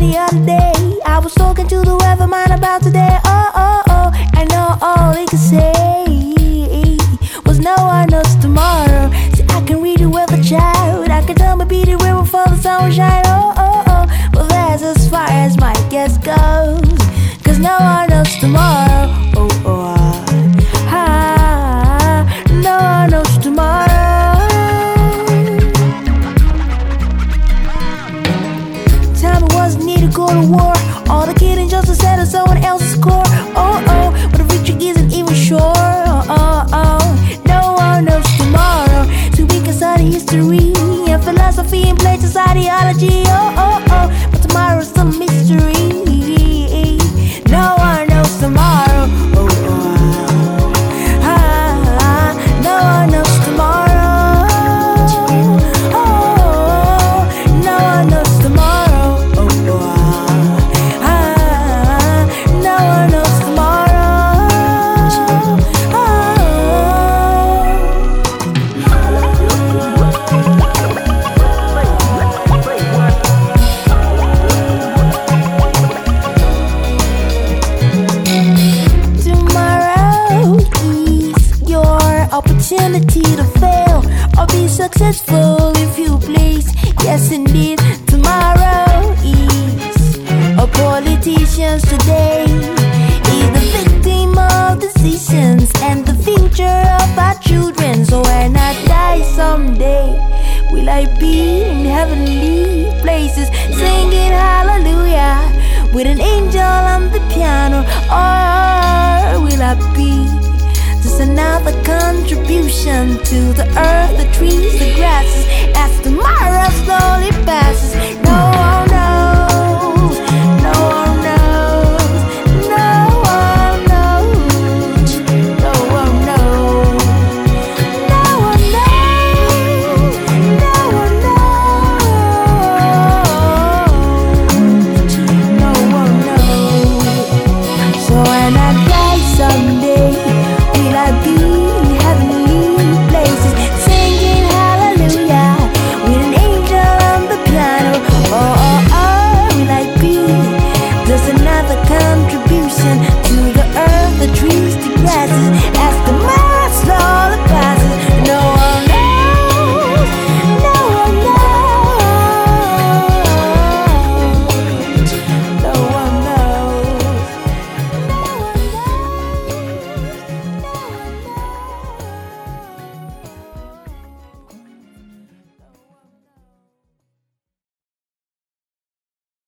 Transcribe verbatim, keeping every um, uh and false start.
the other day. I was talking to the weatherman about today. Oh, oh, oh, I know all he could say was no one knows tomorrow. See, I can read the weather child. I can tell my be the river for the sun will shine. Oh, oh, oh, but that's as far as my guess goes. Cause no one knows tomorrow. Oh, oh, ah, ah, no one knows tomorrow. Time it wasn't need to go to war. All the kidding just to settle someone else's score. Oh, oh, but the victory isn't even sure. Oh, oh, oh, no one knows tomorrow. So we can study history and philosophy and place ideology. Oh, oh, oh, but tomorrow's still a mystery. No one knows tomorrow. Oh, oh, ah, ah, no one knows tomorrow. Oh, no one knows tomorrow. Oh, oh, ah, no one knows tomorrow. Tomorrow is your opportunity to fail or be successful if you please. Yes, indeed, tomorrow is a politician's today. Is the victim of decisions and the future of our children. So when I die someday, will I be in heavenly places singing hallelujah with an angel on the piano? Or will I be just another contribution to the earth, the trees, the grasses,